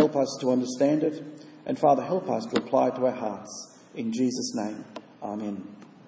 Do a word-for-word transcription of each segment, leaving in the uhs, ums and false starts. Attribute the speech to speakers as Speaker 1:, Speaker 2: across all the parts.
Speaker 1: help us to understand it. And Father, help us to apply it to our hearts. In Jesus' name, amen.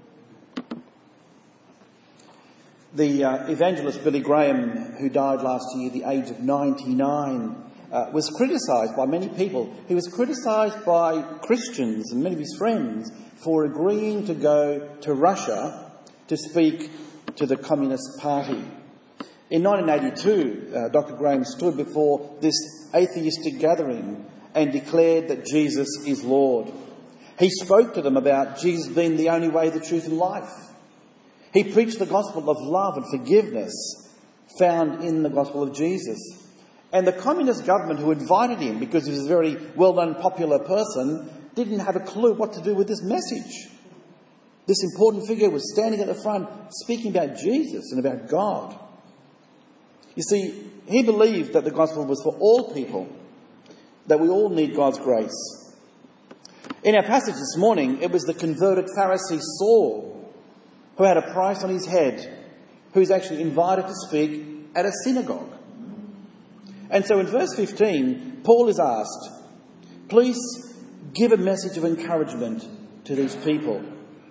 Speaker 1: The uh, evangelist Billy Graham, who died last year at the age of ninety-nine, uh, was criticised by many people. He was criticised by Christians and many of his friends for agreeing to go to Russia to speak to the Communist Party. In nineteen eighty-two, uh, Doctor Graham stood before this atheistic gathering and declared that Jesus is Lord. He spoke to them about Jesus being the only way, the truth and life. He preached the gospel of love and forgiveness found in the gospel of Jesus. And the communist government who invited him, because he was a very well-known, popular person, didn't have a clue what to do with this message. This important figure was standing at the front speaking about Jesus and about God. You see, he believed that the gospel was for all people, that we all need God's grace. In our passage this morning, it was the converted Pharisee Saul, who had a price on his head, who was actually invited to speak at a synagogue. And so in verse fifteen, Paul is asked, please give a message of encouragement to these people.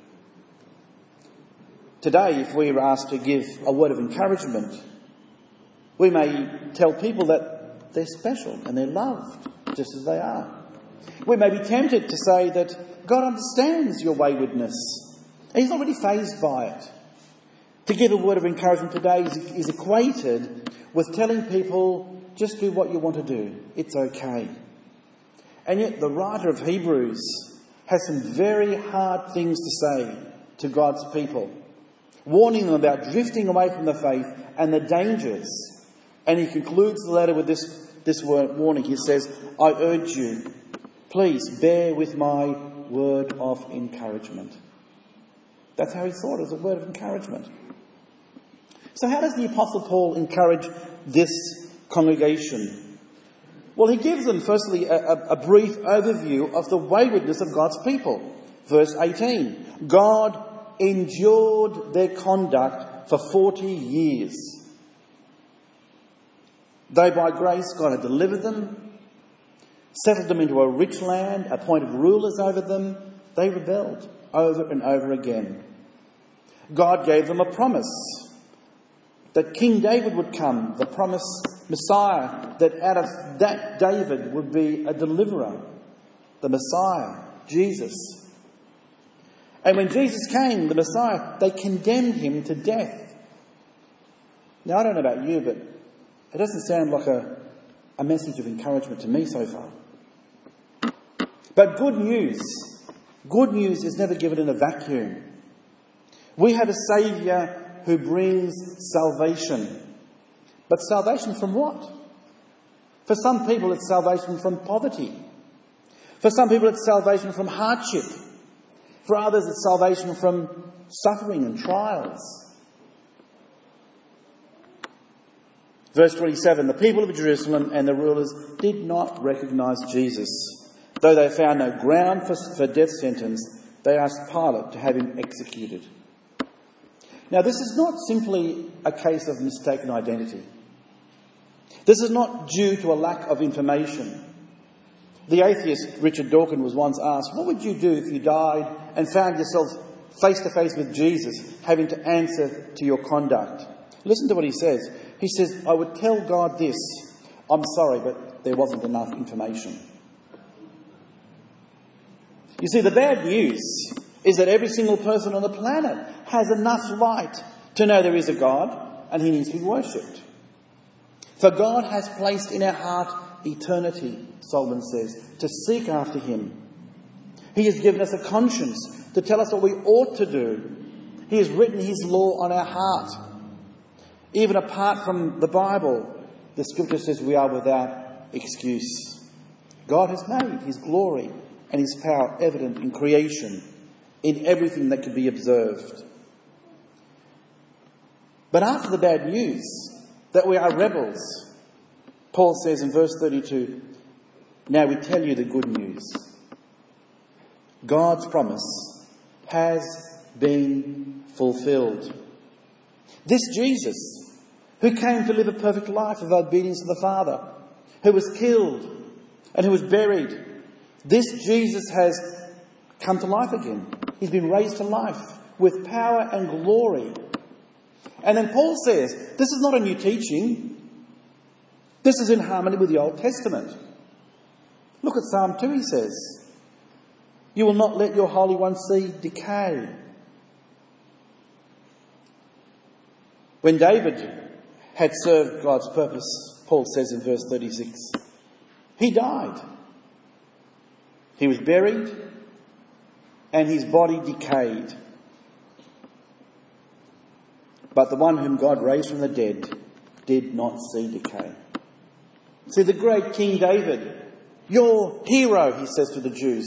Speaker 1: Today, if we were asked to give a word of encouragement, we may tell people that they're special and they're loved just as they are. We may be tempted to say that God understands your waywardness. He's not really fazed by it. To give a word of encouragement today is, is equated with telling people, just do what you want to do. It's okay. And yet the writer of Hebrews has some very hard things to say to God's people, warning them about drifting away from the faith and the dangers. And he concludes the letter with this, this word, warning. He says, I urge you, please bear with my word of encouragement. That's how he thought it, as a word of encouragement. So how does the Apostle Paul encourage this congregation? Well, he gives them, firstly, a, a, a brief overview of the waywardness of God's people. Verse eighteen, God endured their conduct for forty years. Though by grace God had delivered them, settled them into a rich land, appointed rulers over them, they rebelled over and over again. God gave them a promise that King David would come, the promised Messiah, that out of that David would be a deliverer, the Messiah, Jesus. And when Jesus came, the Messiah, they condemned him to death. Now, I don't know about you, but it doesn't sound like a, a message of encouragement to me so far. But good news, good news is never given in a vacuum. We have a Saviour who brings salvation. But salvation from what? For some people it's salvation from poverty. For some people it's salvation from hardship. For others it's salvation from suffering and trials. Verse twenty-seven, the people of Jerusalem and the rulers did not recognise Jesus. Though they found no ground for, for death sentence, they asked Pilate to have him executed. Now, this is not simply a case of mistaken identity. This is not due to a lack of information. The atheist Richard Dawkins was once asked, what would you do if you died and found yourself face to face with Jesus, having to answer to your conduct? Listen to what he says. He says, I would tell God this, I'm sorry, but there wasn't enough information. You see, the bad news is that every single person on the planet has enough light to know there is a God and he needs to be worshipped. For God has placed in our heart eternity, Solomon says, to seek after him. He has given us a conscience to tell us what we ought to do. He has written his law on our heart. Even apart from the Bible, the scripture says we are without excuse. God has made his glory and his power evident in creation, in everything that can be observed. But after the bad news that we are rebels, Paul says in verse thirty-two, now we tell you the good news. God's promise has been fulfilled. This Jesus, who came to live a perfect life of obedience to the Father, who was killed, and who was buried. This Jesus has come to life again. He's been raised to life with power and glory. And then Paul says, this is not a new teaching. This is in harmony with the Old Testament. Look at Psalm two, he says, you will not let your Holy One see decay. When David had served God's purpose, Paul says in verse thirty-six, he died. He was buried and his body decayed. But the one whom God raised from the dead did not see decay. See, the great King David, your hero, he says to the Jews,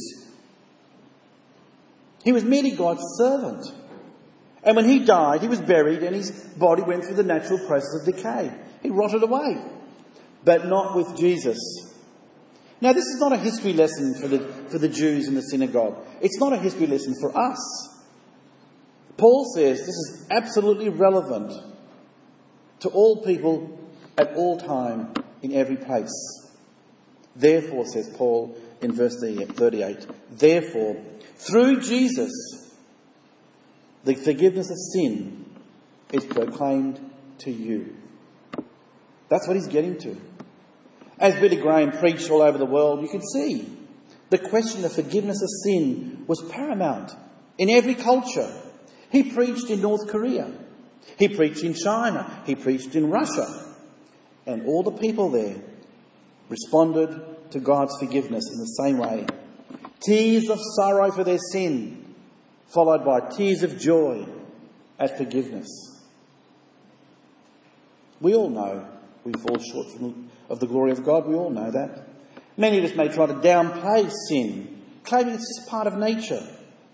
Speaker 1: he was merely God's servant. And when he died, he was buried and his body went through the natural process of decay. He rotted away. But not with Jesus. Now, this is not a history lesson for the, for the Jews in the synagogue. It's not a history lesson for us. Paul says this is absolutely relevant to all people at all time in every place. Therefore, says Paul in verse thirty-eight, therefore, through Jesus, the forgiveness of sin is proclaimed to you. That's what he's getting to. As Billy Graham preached all over the world, you could see the question of forgiveness of sin was paramount in every culture. He preached in North Korea. He preached in China. He preached in Russia. And all the people there responded to God's forgiveness in the same way. Tears of sorrow for their sin, followed by tears of joy at forgiveness. We all know we fall short from, of the glory of God. We all know that. Many of us may try to downplay sin, claiming it's just part of nature.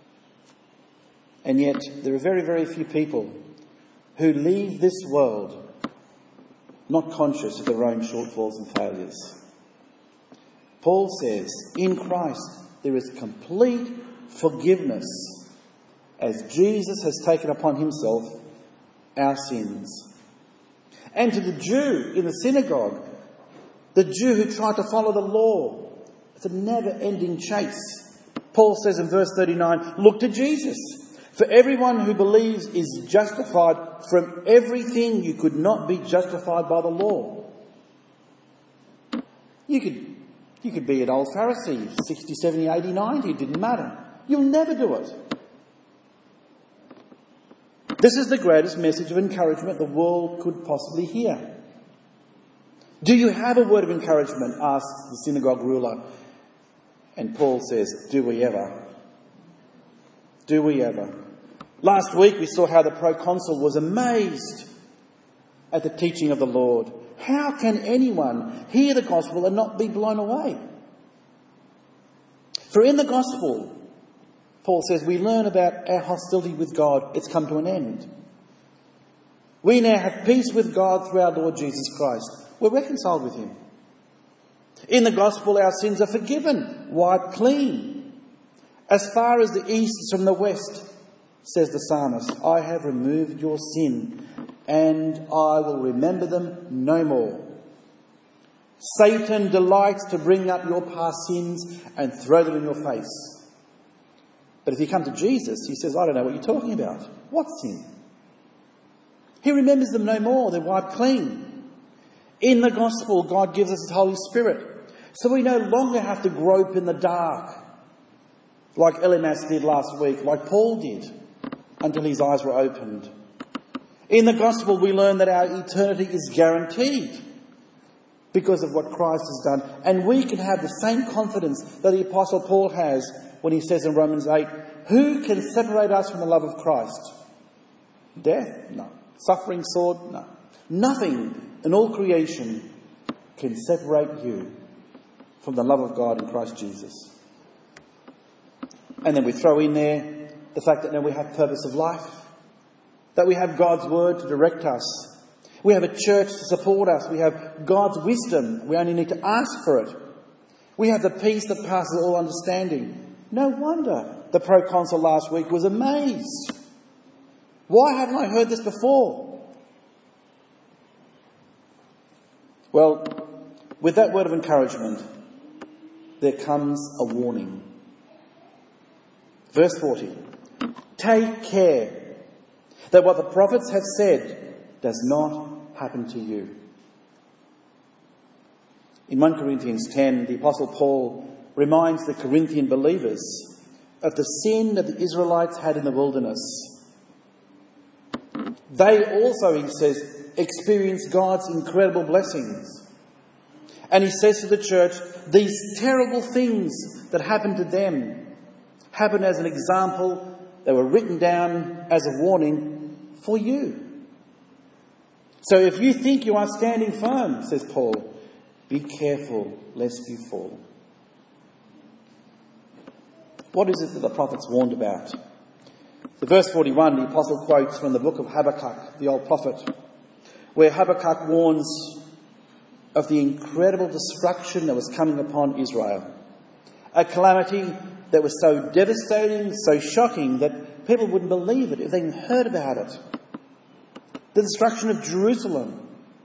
Speaker 1: And yet there are very, very few people who leave this world not conscious of their own shortfalls and failures. Paul says, in Christ there is complete forgiveness as Jesus has taken upon himself our sins. And to the Jew in the synagogue, the Jew who tried to follow the law, it's a never-ending chase. Paul says in verse thirty-nine, look to Jesus. For everyone who believes is justified from everything you could not be justified by the law. You could, you could be an old Pharisee, sixty, seventy, eighty, ninety, it didn't matter. You'll never do it. This is the greatest message of encouragement the world could possibly hear. Do you have a word of encouragement? Asks the synagogue ruler. And Paul says, do we ever? Do we ever? Last week we saw how the proconsul was amazed at the teaching of the Lord. How can anyone hear the gospel and not be blown away? For in the gospel, Paul says, we learn about our hostility with God. It's come to an end. We now have peace with God through our Lord Jesus Christ. We're reconciled with him. In the gospel, our sins are forgiven, wiped clean. As far as the east is from the west, says the psalmist, I have removed your sin and I will remember them no more. Satan delights to bring up your past sins and throw them in your face. But if you come to Jesus, he says, I don't know what you're talking about. What sin? He remembers them no more. They're wiped clean. In the gospel, God gives us his Holy Spirit. So we no longer have to grope in the dark like Elimas did last week, like Paul did, until his eyes were opened. In the gospel, we learn that our eternity is guaranteed because of what Christ has done. And we can have the same confidence that the Apostle Paul has when he says in Romans eight, who can separate us from the love of Christ? Death? No. Suffering, sword? No. Nothing in all creation can separate you from the love of God in Christ Jesus. And then we throw in there the fact that now we have purpose of life, that we have God's word to direct us. We have a church to support us. We have God's wisdom. We only need to ask for it. We have the peace that passes all understanding. No wonder the proconsul last week was amazed. Why haven't I heard this before? Well, with that word of encouragement, there comes a warning. Verse forty. Take care that what the prophets have said does not happen to you. In First Corinthians ten, the Apostle Paul reminds the Corinthian believers of the sin that the Israelites had in the wilderness. They also, he says, experienced God's incredible blessings. And he says to the church, these terrible things that happened to them happened as an example. They were written down as a warning for you. So if you think you are standing firm, says Paul, be careful lest you fall. What is it that the prophets warned about? So verse forty-one, the apostle quotes from the book of Habakkuk, the old prophet, where Habakkuk warns of the incredible destruction that was coming upon Israel. A calamity that was so devastating, so shocking, that people wouldn't believe it if they even heard about it. The destruction of Jerusalem.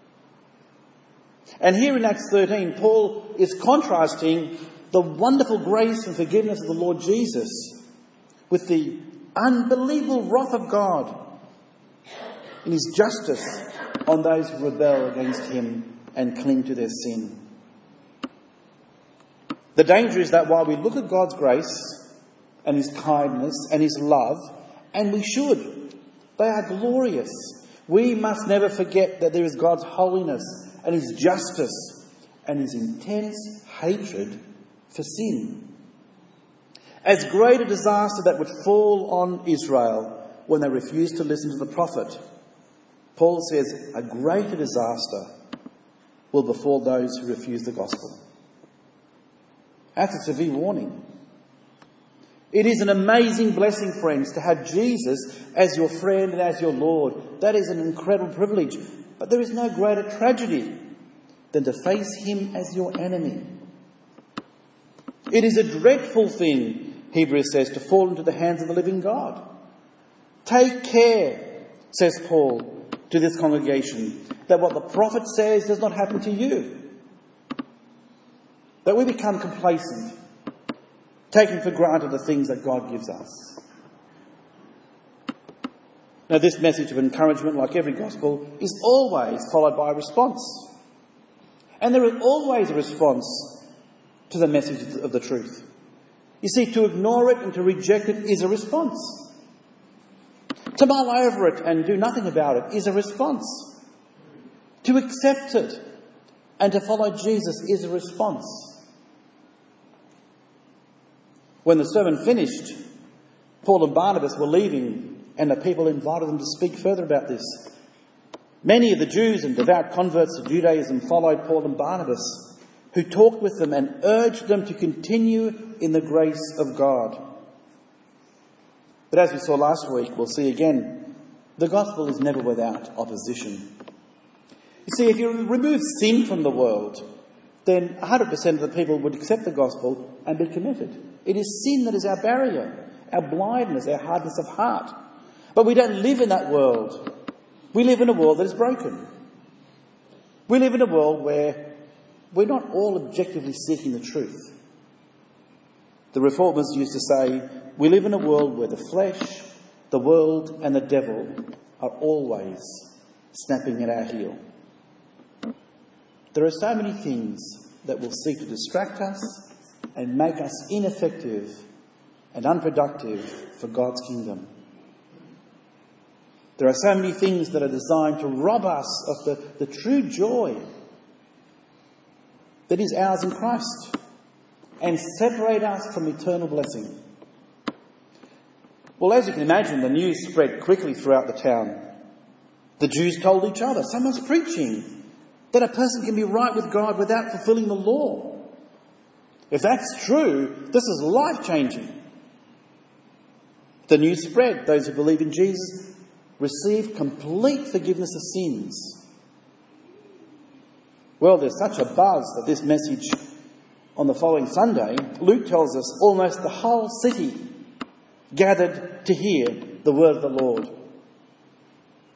Speaker 1: And here in Acts thirteen, Paul is contrasting the wonderful grace and forgiveness of the Lord Jesus with the unbelievable wrath of God in his justice on those who rebel against him and cling to their sin. The danger is that while we look at God's grace and his kindness and his love, and we should, they are glorious, we must never forget that there is God's holiness and his justice and his intense hatred for sin. As great a disaster that would fall on Israel when they refused to listen to the prophet, Paul says a greater disaster will befall those who refuse the gospel. That's a severe warning. It is an amazing blessing, friends, to have Jesus as your friend and as your Lord. That is an incredible privilege. But there is no greater tragedy than to face him as your enemy. It is a dreadful thing, Hebrews says, to fall into the hands of the living God. Take care, says Paul to this congregation, that what the prophet says does not happen to you. That we become complacent, taking for granted the things that God gives us. Now, this message of encouragement, like every gospel, is always followed by a response. And there is always a response to the message of the truth. You see, to ignore it and to reject it is a response. To mull over it and do nothing about it is a response. To accept it and to follow Jesus is a response. When the sermon finished, Paul and Barnabas were leaving and the people invited them to speak further about this. Many of the Jews and devout converts to Judaism followed Paul and Barnabas, who talked with them and urged them to continue in the grace of God. But as we saw last week, we'll see again, the gospel is never without opposition. You see, if you remove sin from the world, then one hundred percent of the people would accept the gospel and be committed. It is sin that is our barrier, our blindness, our hardness of heart. But we don't live in that world. We live in a world that is broken. We live in a world where we're not all objectively seeking the truth. The Reformers used to say, we live in a world where the flesh, the world and the devil are always snapping at our heel. There are so many things that will seek to distract us and make us ineffective and unproductive for God's kingdom. There are so many things that are designed to rob us of the, the true joy that is ours in Christ and separate us from eternal blessing. Well, as you can imagine, the news spread quickly throughout the town. The Jews told each other, someone's preaching that a person can be right with God without fulfilling the law. If that's true, this is life-changing. The news spread. Those who believe in Jesus receive complete forgiveness of sins. Well, there's such a buzz that this message on the following Sunday, Luke tells us almost the whole city gathered to hear the word of the Lord.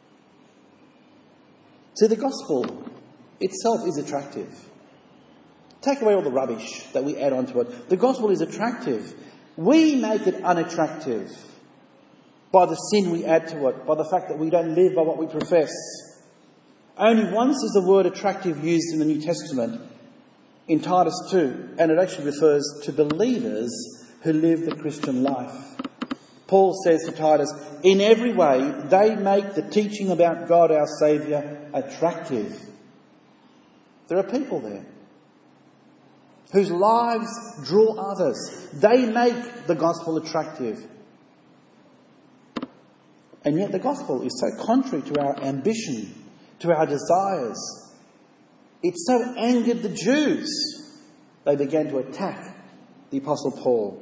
Speaker 1: See, the gospel itself is attractive. Take away all the rubbish that we add onto it. The gospel is attractive. We make it unattractive by the sin we add to it, by the fact that we don't live by what we profess. Only once is the word attractive used in the New Testament, in Titus two, and it actually refers to believers who live the Christian life. Paul says to Titus, in every way they make the teaching about God our Saviour attractive. There are people there whose lives draw others. They make the gospel attractive. And yet the gospel is so contrary to our ambition, to our desires. It so angered the Jews, they began to attack the Apostle Paul.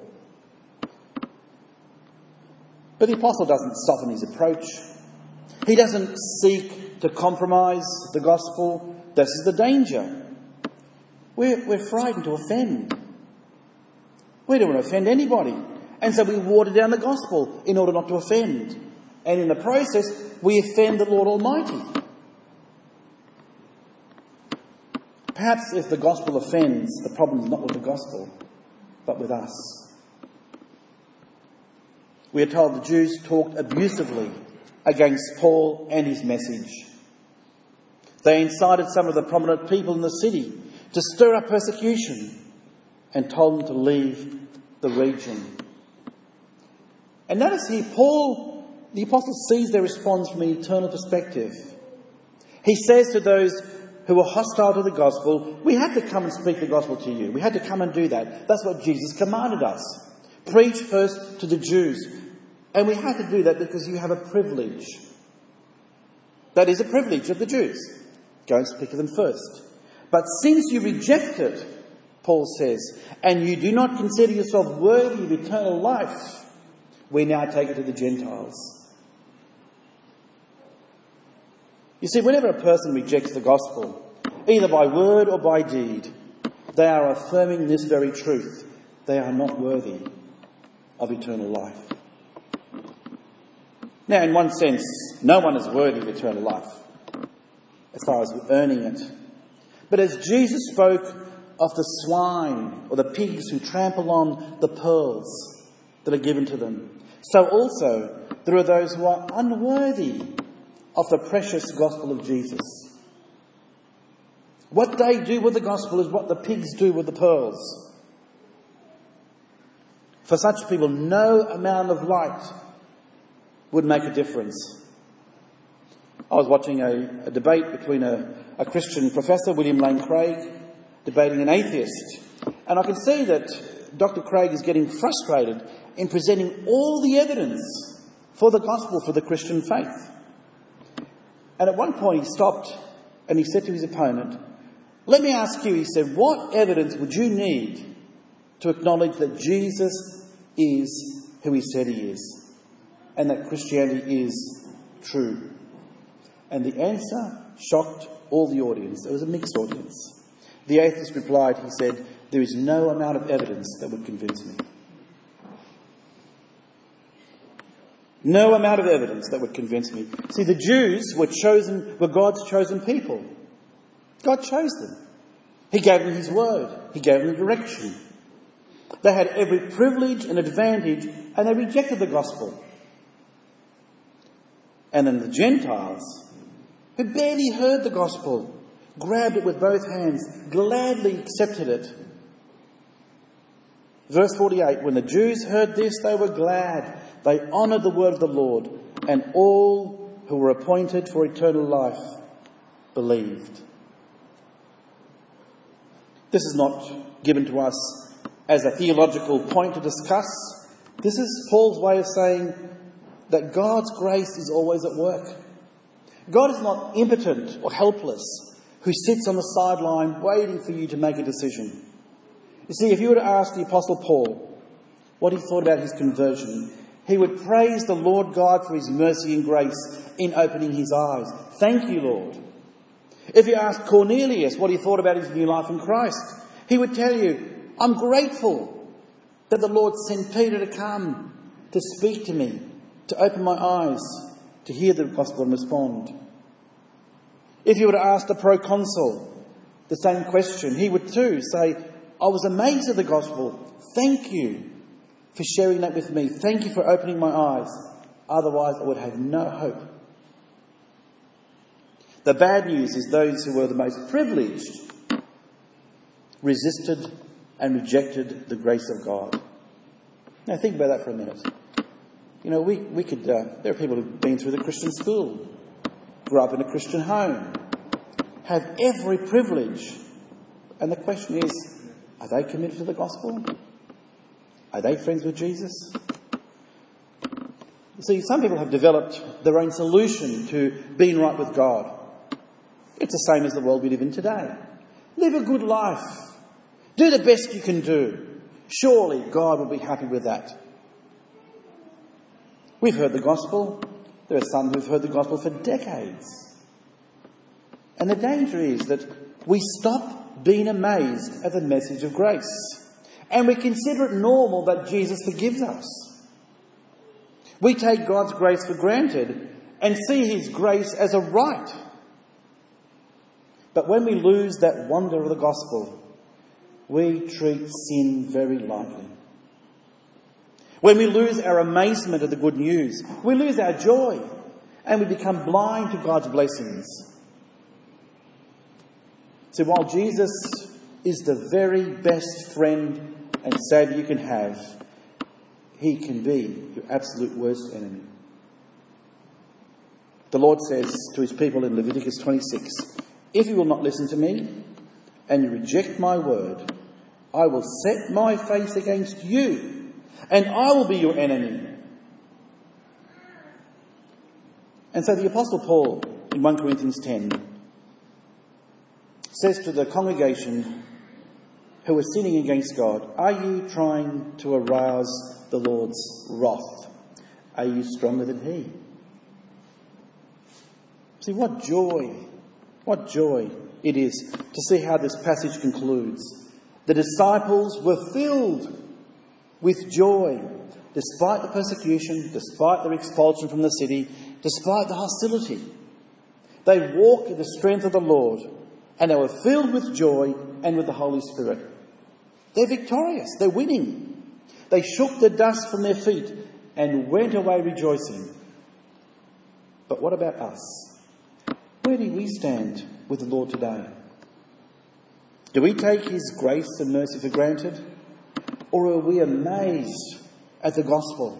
Speaker 1: But the Apostle doesn't soften his approach. He doesn't seek to compromise the gospel. This is the danger. We're, we're frightened to offend. We don't want to offend anybody. And so we water down the gospel in order not to offend. And in the process, we offend the Lord Almighty. Perhaps if the gospel offends, the problem is not with the gospel, but with us. We are told the Jews talked abusively against Paul and his message. They incited some of the prominent people in the city to stir up persecution and told them to leave the region. And notice here, Paul, the apostle, sees their response from an eternal perspective. He says to those who are hostile to the gospel, we had to come and speak the gospel to you. We had to come and do that. That's what Jesus commanded us. Preach first to the Jews. And we had to do that because you have a privilege. That is a privilege of the Jews. Go and speak to them first. But since you reject it, Paul says, and you do not consider yourself worthy of eternal life, we now take it to the Gentiles. You see, whenever a person rejects the gospel, either by word or by deed, they are affirming this very truth. They are not worthy of eternal life. Now, in one sense, no one is worthy of eternal life, as far as earning it. But as Jesus spoke of the swine or the pigs who trample on the pearls that are given to them, so also there are those who are unworthy of the precious gospel of Jesus. What they do with the gospel is what the pigs do with the pearls. For such people, no amount of light would make a difference. I was watching a, a debate between a, a Christian professor, William Lane Craig, debating an atheist. And I can see that Doctor Craig is getting frustrated in presenting all the evidence for the gospel, for the Christian faith. And at one point he stopped and he said to his opponent, let me ask you, he said, what evidence would you need to acknowledge that Jesus is who he said he is and that Christianity is true? And the answer shocked all the audience. It was a mixed audience. The atheist replied, he said, there is no amount of evidence that would convince me. No amount of evidence that would convince me. See, the Jews were chosen, were God's chosen people. God chose them. He gave them his word. He gave them direction. They had every privilege and advantage, and they rejected the gospel. And then the Gentiles, who barely heard the gospel, grabbed it with both hands, gladly accepted it. Verse forty-eight, when the Jews heard this, they were glad. They honoured the word of the Lord, and all who were appointed for eternal life believed. This is not given to us as a theological point to discuss. This is Paul's way of saying that God's grace is always at work. God is not impotent or helpless, who sits on the sideline waiting for you to make a decision. You see, if you were to ask the Apostle Paul what he thought about his conversion, he would praise the Lord God for his mercy and grace in opening his eyes. Thank you, Lord. If you asked Cornelius what he thought about his new life in Christ, he would tell you, I'm grateful that the Lord sent Peter to come to speak to me, to open my eyes, to hear the gospel and respond. If you were to ask the proconsul the same question, he would too say, I was amazed at the gospel. Thank you for sharing that with me. Thank you for opening my eyes. Otherwise, I would have no hope. The bad news is those who were the most privileged resisted and rejected the grace of God. Now think about that for a minute. You know, we, we could, uh, there are people who've been through the Christian school, grew up in a Christian home, have every privilege. And the question is, are they committed to the gospel? Are they friends with Jesus? You see, some people have developed their own solution to being right with God. It's the same as the world we live in today. Live a good life. Do the best you can do. Surely God will be happy with that. We've heard the gospel. There are some who've heard the gospel for decades. And the danger is that we stop being amazed at the message of grace. And we consider it normal that Jesus forgives us. We take God's grace for granted and see his grace as a right. But when we lose that wonder of the gospel, we treat sin very lightly. When we lose our amazement at the good news, we lose our joy and we become blind to God's blessings. So while Jesus is the very best friend and Saviour you can have, he can be your absolute worst enemy. The Lord says to his people in Leviticus twenty-six, if you will not listen to me and you reject my word, I will set my face against you and I will be your enemy. And so the Apostle Paul in First Corinthians ten says to the congregation who were sinning against God, are you trying to arouse the Lord's wrath? Are you stronger than he? See, what joy, what joy it is to see how this passage concludes. The disciples were filled with joy despite the persecution, despite their expulsion from the city, despite the hostility. They walked in the strength of the Lord and they were filled with joy and with the Holy Spirit. They're victorious. They're winning. They shook the dust from their feet and went away rejoicing. But what about us? Where do we stand with the Lord today? Do we take his grace and mercy for granted? Or are we amazed at the gospel?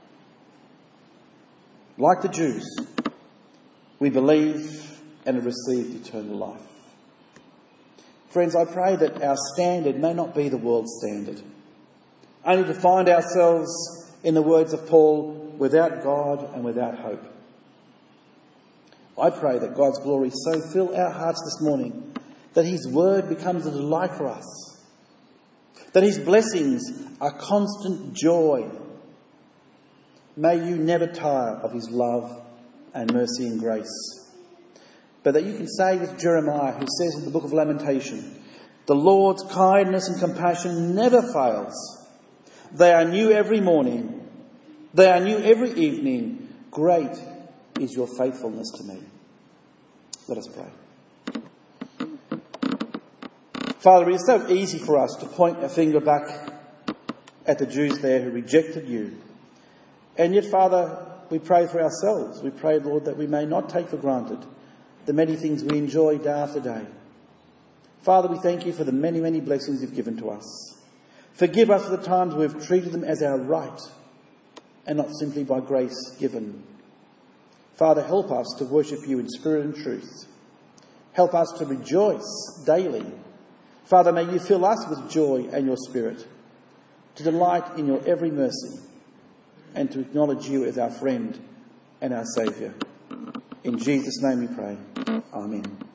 Speaker 1: Like the Jews, we believe and have received eternal life. Friends, I pray that our standard may not be the world's standard, only to find ourselves, in the words of Paul, without God and without hope. I pray that God's glory so fill our hearts this morning that his word becomes a delight for us, that his blessings are constant joy. May you never tire of his love and mercy and grace. But that you can say with Jeremiah, who says in the book of Lamentation, the Lord's kindness and compassion never fails. They are new every morning. They are new every evening. Great is your faithfulness to me. Let us pray. Father, it is so easy for us to point a finger back at the Jews there who rejected you. And yet, Father, we pray for ourselves. We pray, Lord, that we may not take for granted the many things we enjoy day after day. Father, we thank you for the many, many blessings you've given to us. Forgive us for the times we've treated them as our right and not simply by grace given. Father, help us to worship you in spirit and truth. Help us to rejoice daily. Father, may you fill us with joy and your spirit, to delight in your every mercy and to acknowledge you as our friend and our Saviour. In Jesus' name we pray. Amen.